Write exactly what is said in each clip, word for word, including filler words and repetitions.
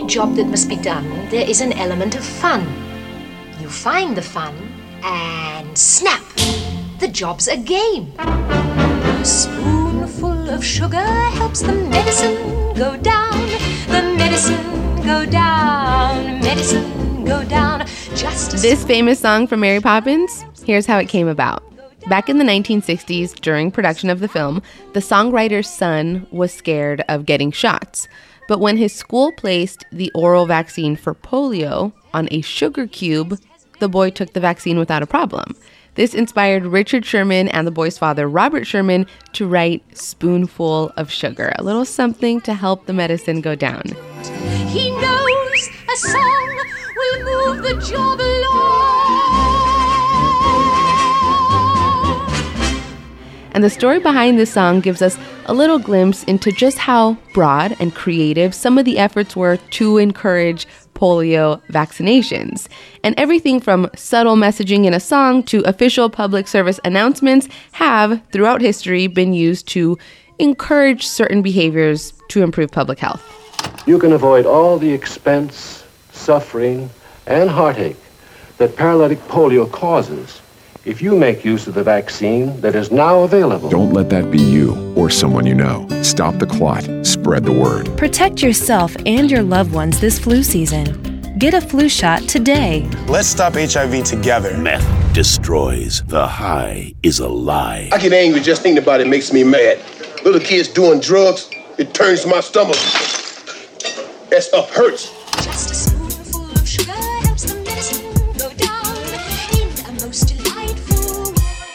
job that must be done, there is an element of fun. You find the fun, and snap! The job's a game. A spoonful of sugar helps the medicine go down. The medicine go down. Medicine go down. Just a This famous song from Mary Poppins, here's how it came about. Back in the nineteen sixties, during production of the film, the songwriter's son was scared of getting shots. But when his school placed the oral vaccine for polio on a sugar cube, the boy took the vaccine without a problem. This inspired Richard Sherman and the boy's father, Robert Sherman, to write Spoonful of Sugar, a little something to help the medicine go down. He knows a song will move the job along. And the story behind this song gives us a little glimpse into just how broad and creative some of the efforts were to encourage polio vaccinations. And everything from subtle messaging in a song to official public service announcements have, throughout history, been used to encourage certain behaviors to improve public health. You can avoid all the expense, suffering, and heartache that paralytic polio causes if you make use of the vaccine that is now available. Don't let that be you or someone you know. Stop the clot. Spread the word. Protect yourself and your loved ones this flu season. Get a flu shot today. Let's stop H I V together. Meth destroys. The high is a lie. I get angry just thinking about it makes me mad. Little kids doing drugs, it turns my stomach. That stuff hurts. Just a spoonful of sugar helps the medicine go down in a most delightful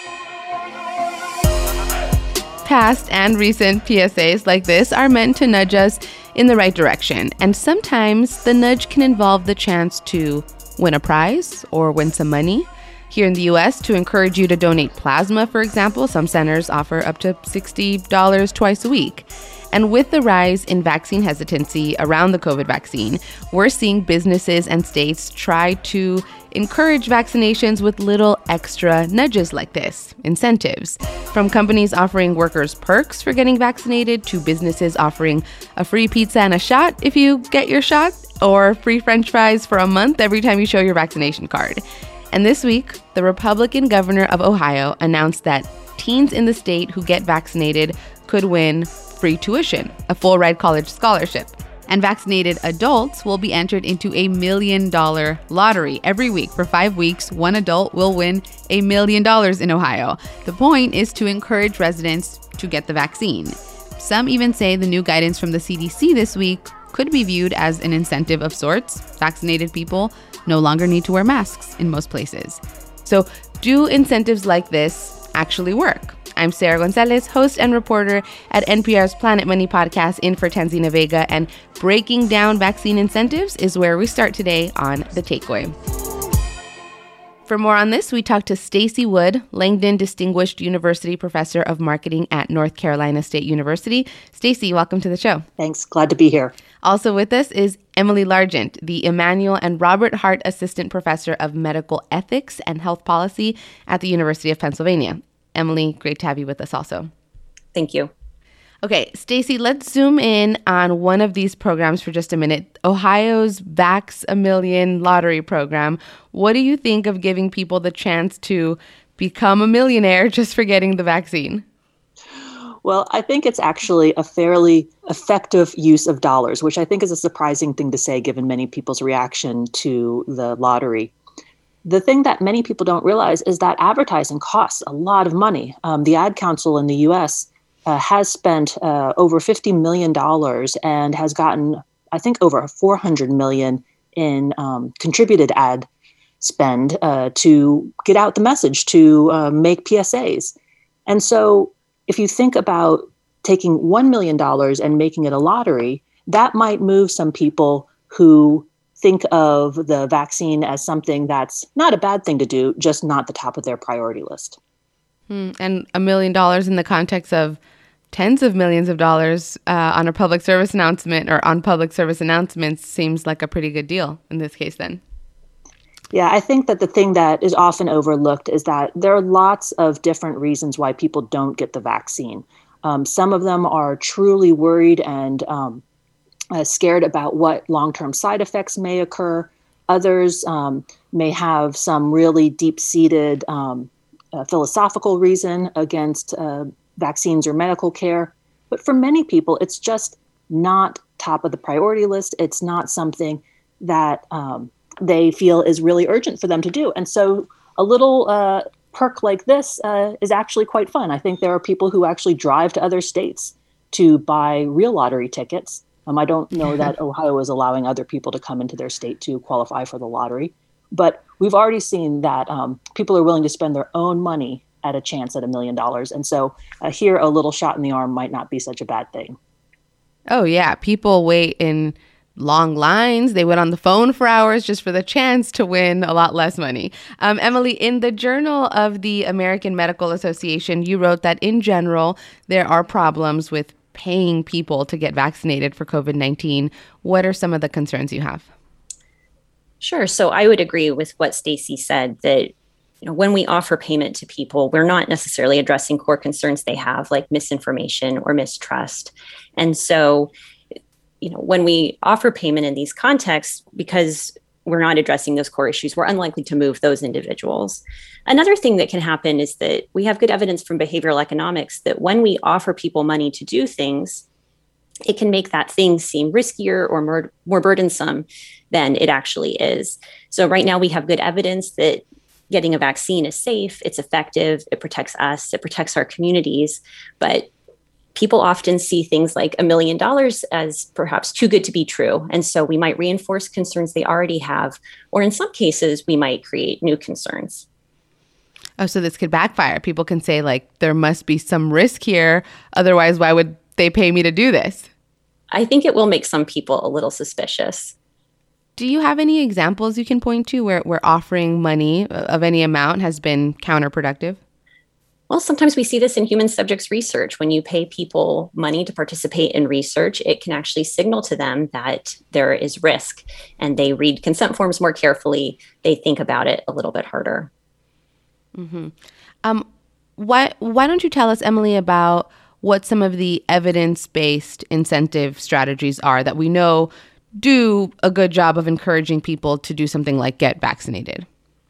way. Past and recent P S As like this are meant to nudge us in the right direction. And sometimes the nudge can involve the chance to win a prize or win some money. Here in the U S, to encourage you to donate plasma, for example, some centers offer up to sixty dollars twice a week. And with the rise in vaccine hesitancy around the COVID vaccine, we're seeing businesses and states try to encourage vaccinations with little extra nudges like this, incentives. From companies offering workers perks for getting vaccinated to businesses offering a free pizza and a shot if you get your shot, or free French fries for a month every time you show your vaccination card. And this week, the Republican governor of Ohio announced that teens in the state who get vaccinated could win free tuition, a full-ride college scholarship. And vaccinated adults will be entered into a million-dollar lottery. Every week for five weeks, one adult will win a million dollars in Ohio. The point is to encourage residents to get the vaccine. Some even say the new guidance from the C D C this week could be viewed as an incentive of sorts. Vaccinated people no longer need to wear masks in most places. So, do incentives like this actually work? I'm Sarah Gonzalez, host and reporter at N P R's Planet Money podcast, in for Tanzina Vega, and breaking down vaccine incentives is where we start today on The Takeaway. For more on this, we talked to Stacy Wood, Langdon Distinguished University Professor of Marketing at North Carolina State University. Stacy, welcome to the show. Thanks. Glad to be here. Also with us is Emily Largent, the Emanuel and Robert Hart Assistant Professor of Medical Ethics and Health Policy at the University of Pennsylvania. Emily, great to have you with us also. Thank you. Okay, Stacy, let's zoom in on one of these programs for just a minute. Ohio's Vax a Million lottery program. What do you think of giving people the chance to become a millionaire just for getting the vaccine? Well, I think it's actually a fairly effective use of dollars, which I think is a surprising thing to say given many people's reaction to the lottery. The thing that many people don't realize is that advertising costs a lot of money. Um, the Ad Council in the U S uh, has spent uh, over fifty million dollars and has gotten, I think, over four hundred million dollars in um, contributed ad spend uh, to get out the message, to uh, make P S As. And so if you think about taking one million dollars and making it a lottery, that might move some people who think of the vaccine as something that's not a bad thing to do, just not the top of their priority list. Hmm. And a million dollars in the context of tens of millions of dollars uh, on a public service announcement or on public service announcements seems like a pretty good deal in this case then. Yeah, I think that the thing that is often overlooked is that there are lots of different reasons why people don't get the vaccine. Um, some of them are truly worried and um, uh, scared about what long-term side effects may occur. Others um, may have some really deep-seated um, uh, philosophical reason against uh, vaccines or medical care. But for many people, it's just not top of the priority list. It's not something that um, they feel is really urgent for them to do. And so a little uh, perk like this uh, is actually quite fun. I think there are people who actually drive to other states to buy real lottery tickets. Um, I don't know that Ohio is allowing other people to come into their state to qualify for the lottery. But we've already seen that um, people are willing to spend their own money at a chance at a million dollars. And so uh, here, a little shot in the arm might not be such a bad thing. Oh, yeah. People wait in long lines. They wait on the phone for hours just for the chance to win a lot less money. Um, Emily, in the Journal of the American Medical Association, you wrote that in general, there are problems with paying people to get vaccinated for COVID nineteen. What are some of the concerns you have? Sure. So I would agree with what Stacey said, that you know, when we offer payment to people, we're not necessarily addressing core concerns they have, like misinformation or mistrust. And so, you know, when we offer payment in these contexts, because we're not addressing those core issues, we're unlikely to move those individuals. Another thing that can happen is that we have good evidence from behavioral economics that when we offer people money to do things, it can make that thing seem riskier or more, more burdensome than it actually is. So right now we have good evidence that getting a vaccine is safe, it's effective, it protects us, it protects our communities. But people often see things like a million dollars as perhaps too good to be true. And so we might reinforce concerns they already have, or in some cases, we might create new concerns. Oh, so this could backfire. People can say, like, there must be some risk here. Otherwise, why would they pay me to do this? I think it will make some people a little suspicious. Do you have any examples you can point to where, where offering money of any amount has been counterproductive? Well, sometimes we see this in human subjects research. When you pay people money to participate in research, it can actually signal to them that there is risk, and they read consent forms more carefully. They think about it a little bit harder. Mm-hmm. Um, why, why don't you tell us, Emily, about what some of the evidence-based incentive strategies are that we know do a good job of encouraging people to do something like get vaccinated?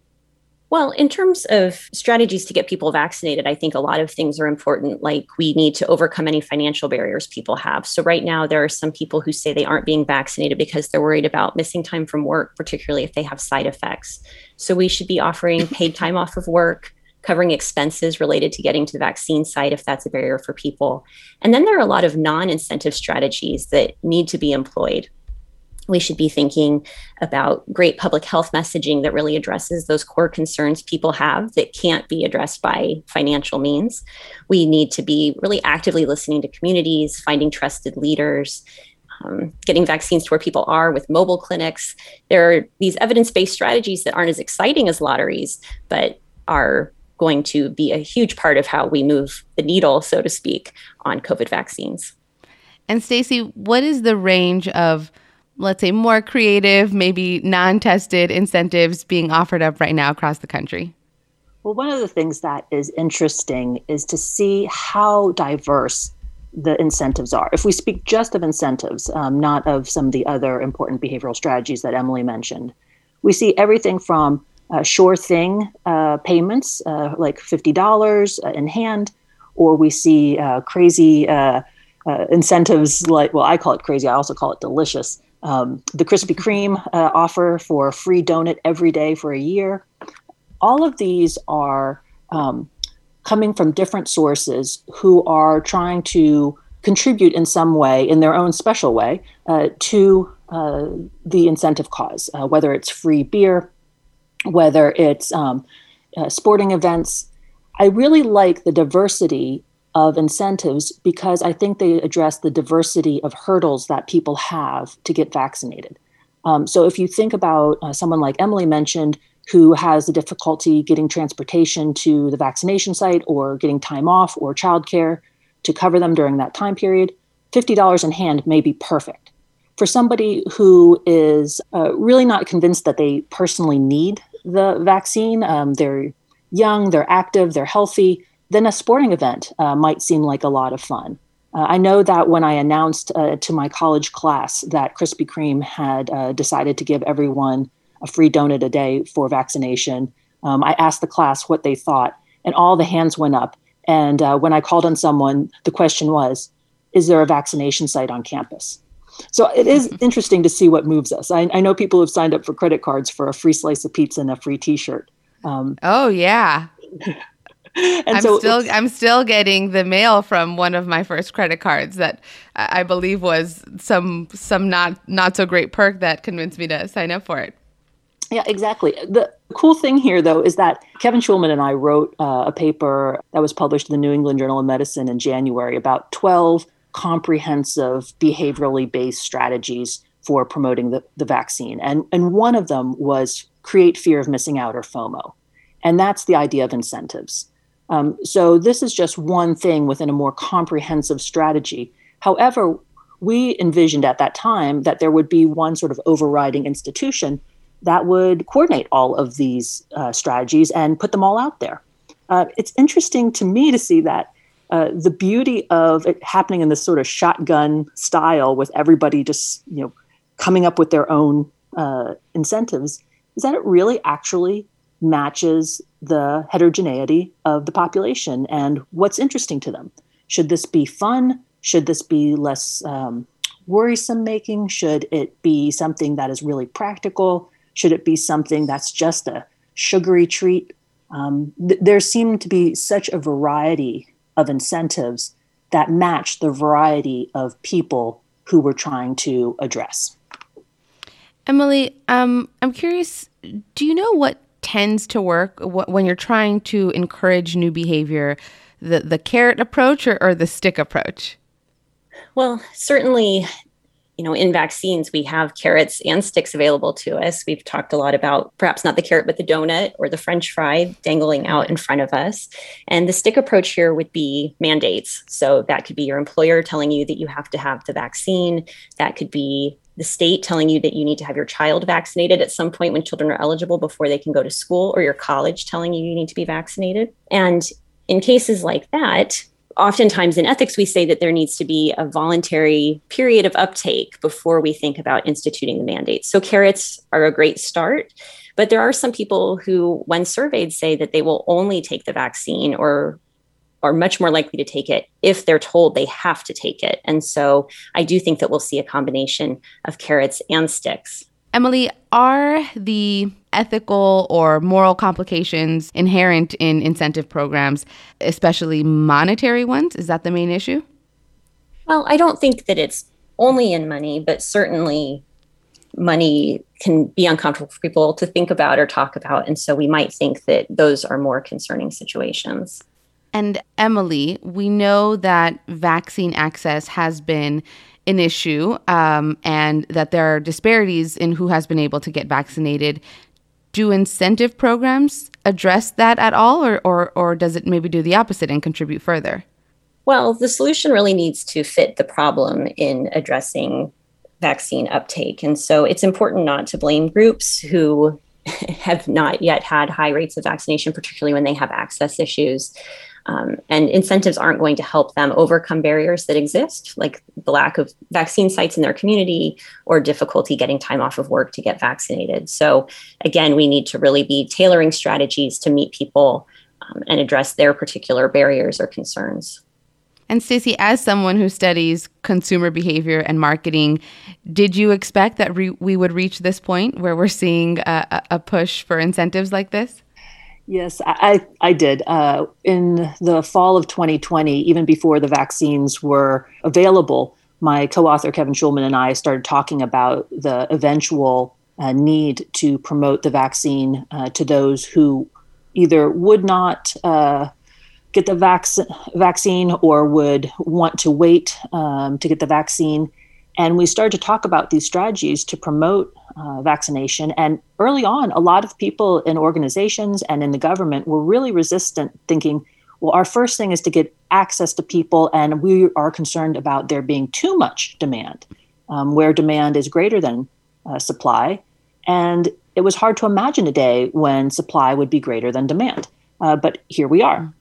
Well, in terms of strategies to get people vaccinated, I think a lot of things are important. Like, we need to overcome any financial barriers people have. So right now, there are some people who say they aren't being vaccinated because they're worried about missing time from work, particularly if they have side effects. So we should be offering paid time off of work, covering expenses related to getting to the vaccine site if that's a barrier for people. And then there are a lot of non-incentive strategies that need to be employed. We should be thinking about great public health messaging that really addresses those core concerns people have that can't be addressed by financial means. We need to be really actively listening to communities, finding trusted leaders, um, getting vaccines to where people are with mobile clinics. There are these evidence-based strategies that aren't as exciting as lotteries, but are going to be a huge part of how we move the needle, so to speak, on COVID vaccines. And Stacey, what is the range of, let's say, more creative, maybe non-tested incentives being offered up right now across the country? Well, one of the things that is interesting is to see how diverse the incentives are. If we speak just of incentives, um, not of some of the other important behavioral strategies that Emily mentioned, we see everything from uh, sure thing uh, payments, uh, like fifty dollars uh, in hand, or we see uh, crazy uh, uh, incentives like, well, I call it crazy, I also call it delicious. Um, the Krispy Kreme uh, offer for a free donut every day for a year. All of these are um, coming from different sources who are trying to contribute in some way, in their own special way, uh, to uh, the incentive cause, uh, whether it's free beer, whether it's um, uh, sporting events. I really like the diversity of incentives because I think they address the diversity of hurdles that people have to get vaccinated. Um, so if you think about uh, someone like Emily mentioned, who has the difficulty getting transportation to the vaccination site or getting time off or childcare to cover them during that time period, fifty dollars in hand may be perfect. For somebody who is uh, really not convinced that they personally need the vaccine, um, they're young, they're active, they're healthy, then a sporting event uh, might seem like a lot of fun. Uh, I know that when I announced uh, to my college class that Krispy Kreme had uh, decided to give everyone a free donut a day for vaccination, um, I asked the class what they thought, and all the hands went up. And uh, when I called on someone, the question was, is there a vaccination site on campus? So it is interesting to see what moves us. I, I know people have signed up for credit cards for a free slice of pizza and a free T-shirt. Um, oh, yeah. and I'm so still I'm still getting the mail from one of my first credit cards that I believe was some some not not so great perk that convinced me to sign up for it. Yeah, exactly. The cool thing here, though, is that Kevin Schulman and I wrote uh, a paper that was published in the New England Journal of Medicine in January about twelve comprehensive behaviorally based strategies for promoting the, the vaccine. And, and one of them was create fear of missing out, or FOMO. And that's the idea of incentives. Um, so this is just one thing within a more comprehensive strategy. However, we envisioned at that time that there would be one sort of overriding institution that would coordinate all of these uh, strategies and put them all out there. Uh, it's interesting to me to see that uh, the beauty of it happening in this sort of shotgun style with everybody just, you know, coming up with their own uh, incentives is that it really actually matches the heterogeneity of the population and what's interesting to them. Should this be fun? Should this be less um, worrisome making? Should it be something that is really practical? Should it be something that's just a sugary treat? Um, th- there seemed to be such a variety of incentives that match the variety of people who we're trying to address. Emily, um, I'm curious, do you know what tends to work wh- when you're trying to encourage new behavior, the, the carrot approach or, or the stick approach? Well, certainly, you know, in vaccines, we have carrots and sticks available to us. We've talked a lot about perhaps not the carrot, but the donut or the French fry dangling out in front of us. And the stick approach here would be mandates. So that could be your employer telling you that you have to have the vaccine. That could be the state telling you that you need to have your child vaccinated at some point when children are eligible before they can go to school, or your college telling you you need to be vaccinated. And in cases like that, oftentimes in ethics, we say that there needs to be a voluntary period of uptake before we think about instituting the mandate. So carrots are a great start, but there are some people who, when surveyed, say that they will only take the vaccine or are much more likely to take it if they're told they have to take it. And so I do think that we'll see a combination of carrots and sticks. Emily, are the ethical or moral complications inherent in incentive programs, especially monetary ones? Is that the main issue? Well, I don't think that it's only in money, but certainly money can be uncomfortable for people to think about or talk about. And so we might think that those are more concerning situations. And Emily, we know that vaccine access has been an issue um, and that there are disparities in who has been able to get vaccinated. Do incentive programs address that at all, or, or, or does it maybe do the opposite and contribute further? Well, the solution really needs to fit the problem in addressing vaccine uptake. And so it's important not to blame groups who have not yet had high rates of vaccination, particularly when they have access issues. Um, and incentives aren't going to help them overcome barriers that exist, like the lack of vaccine sites in their community or difficulty getting time off of work to get vaccinated. So again, we need to really be tailoring strategies to meet people um, and address their particular barriers or concerns. And Stacey, as someone who studies consumer behavior and marketing, did you expect that re- we would reach this point where we're seeing a, a push for incentives like this? Yes, I, I did. Uh, in the fall of twenty twenty, even before the vaccines were available, my co-author Kevin Schulman and I started talking about the eventual uh, need to promote the vaccine uh, to those who either would not uh, get the vac- vaccine or would want to wait um, to get the vaccine. And we started to talk about these strategies to promote uh, vaccination. And early on, a lot of people in organizations and in the government were really resistant, thinking, well, our first thing is to get access to people, and we are concerned about there being too much demand, um, where demand is greater than uh, supply. And it was hard to imagine a day when supply would be greater than demand. Uh, but here we are.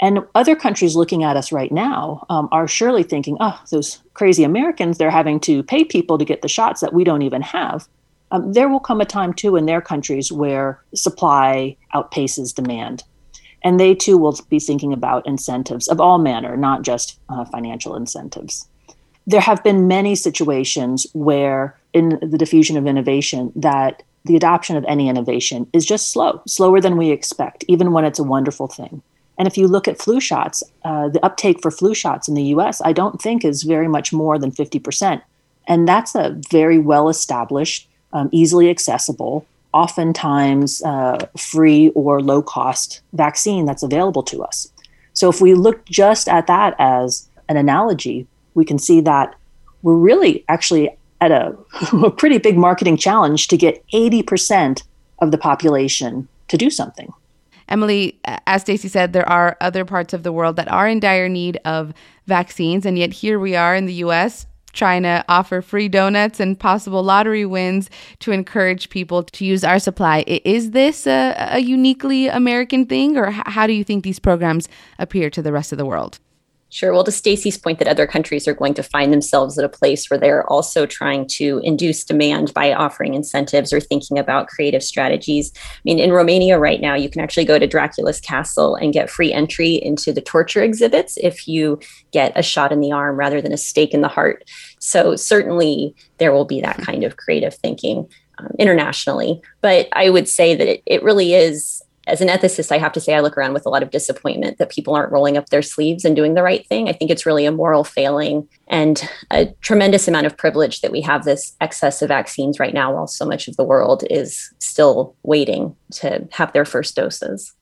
And other countries looking at us right now um, are surely thinking, oh, those crazy Americans, they're having to pay people to get the shots that we don't even have. Um, there will come a time, too, in their countries where supply outpaces demand. And they, too, will be thinking about incentives of all manner, not just uh, financial incentives. There have been many situations where in the diffusion of innovation that the adoption of any innovation is just slow, slower than we expect, even when it's a wonderful thing. And if you look at flu shots, uh, the uptake for flu shots in the U S, I don't think is very much more than fifty percent. And that's a very well-established, um, easily accessible, oftentimes uh, free or low-cost vaccine that's available to us. So if we look just at that as an analogy, we can see that we're really actually at a, a pretty big marketing challenge to get eighty percent of the population to do something. Emily, as Stacey said, there are other parts of the world that are in dire need of vaccines, and yet here we are in the U S trying to offer free donuts and possible lottery wins to encourage people to use our supply. Is this a, a uniquely American thing, or how do you think these programs appear to the rest of the world? Sure. Well, to Stacey's point that other countries are going to find themselves at a place where they're also trying to induce demand by offering incentives or thinking about creative strategies. I mean, in Romania right now, you can actually go to Dracula's castle and get free entry into the torture exhibits if you get a shot in the arm rather than a stake in the heart. So certainly there will be that kind of creative thinking um, internationally. But I would say that it, it really is, as an ethicist, I have to say I look around with a lot of disappointment that people aren't rolling up their sleeves and doing the right thing. I think it's really a moral failing and a tremendous amount of privilege that we have this excess of vaccines right now while so much of the world is still waiting to have their first doses.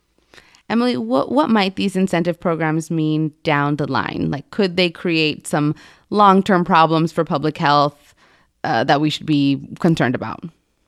Emily, what what might these incentive programs mean down the line? Like, could they create some long-term problems for public health uh, that we should be concerned about?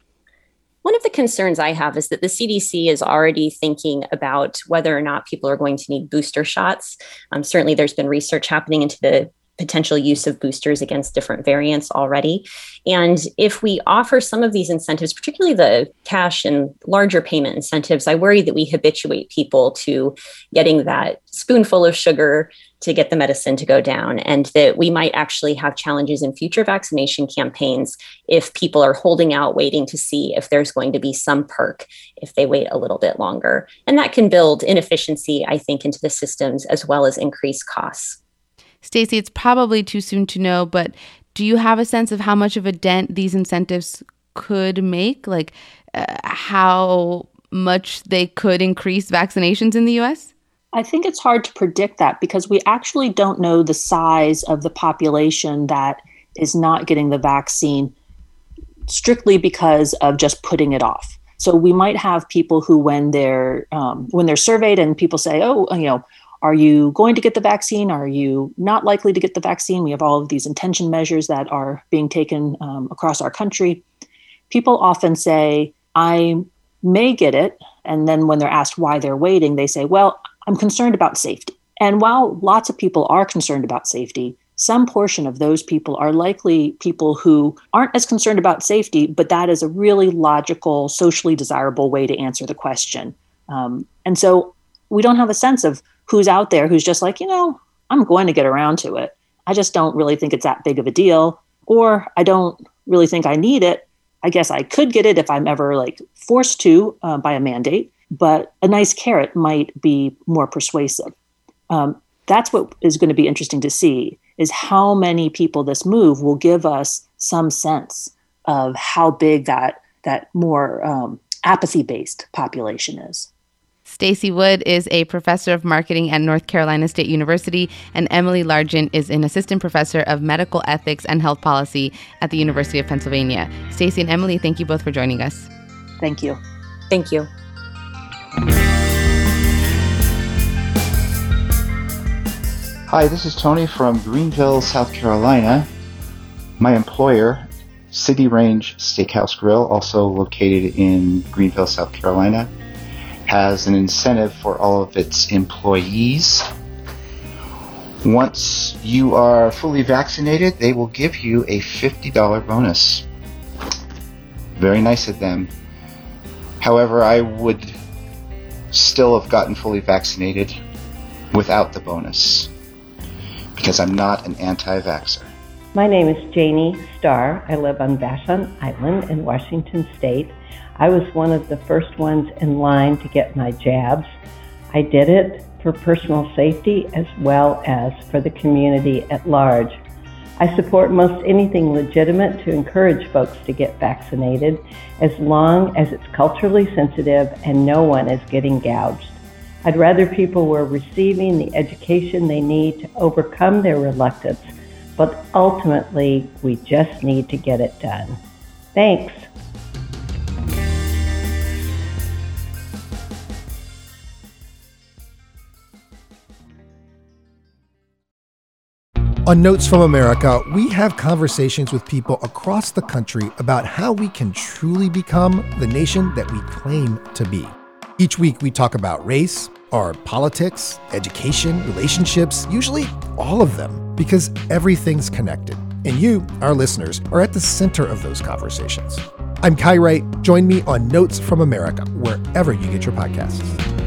One of the concerns I have is that the C D C is already thinking about whether or not people are going to need booster shots. Um, certainly, there's been research happening into the potential use of boosters against different variants already. And if we offer some of these incentives, particularly the cash and larger payment incentives, I worry that we habituate people to getting that spoonful of sugar to get the medicine to go down, and that we might actually have challenges in future vaccination campaigns if people are holding out, waiting to see if there's going to be some perk if they wait a little bit longer. And that can build inefficiency, I think, into the systems as well as increase costs. Stacey, it's probably too soon to know, but do you have a sense of how much of a dent these incentives could make? Like uh, how much they could increase vaccinations in the U S? I think it's hard to predict that because we actually don't know the size of the population that is not getting the vaccine strictly because of just putting it off. So we might have people who, when they're um, when they're surveyed and people say, oh, you know, are you going to get the vaccine? Are you not likely to get the vaccine? We have all of these intention measures that are being taken um, across our country. People often say, I may get it. And then when they're asked why they're waiting, they say, well, I'm concerned about safety. And while lots of people are concerned about safety, some portion of those people are likely people who aren't as concerned about safety, but that is a really logical, socially desirable way to answer the question. Um, and so we don't have a sense of who's out there who's just like, you know, I'm going to get around to it. I just don't really think it's that big of a deal, or I don't really think I need it. I guess I could get it if I'm ever like forced to uh, by a mandate. But a nice carrot might be more persuasive. Um, that's what is going to be interesting to see, is how many people this move will give us some sense of how big that that more um, apathy-based population is. Stacey Wood is a professor of marketing at North Carolina State University, and Emily Largent is an assistant professor of medical ethics and health policy at the University of Pennsylvania. Stacey and Emily, thank you both for joining us. Thank you. Thank you. Hi, this is Tony from Greenville, South Carolina. My employer, City Range Steakhouse Grill, also located in Greenville, South Carolina, has an incentive for all of its employees. Once you are fully vaccinated, they will give you a fifty dollars bonus. Very nice of them. However, I would still have gotten fully vaccinated without the bonus, because I'm not an anti-vaxxer. My name is Janie Starr. I live on Vashon Island in Washington State. I was one of the first ones in line to get my jabs. I did it for personal safety as well as for the community at large. I support most anything legitimate to encourage folks to get vaccinated, as long as it's culturally sensitive and no one is getting gouged. I'd rather people were receiving the education they need to overcome their reluctance, but ultimately, we just need to get it done. Thanks. On Notes from America, we have conversations with people across the country about how we can truly become the nation that we claim to be. Each week, we talk about race, our politics, education, relationships, usually all of them, because everything's connected. And you, our listeners, are at the center of those conversations. I'm Kai Wright. Join me on Notes from America, wherever you get your podcasts.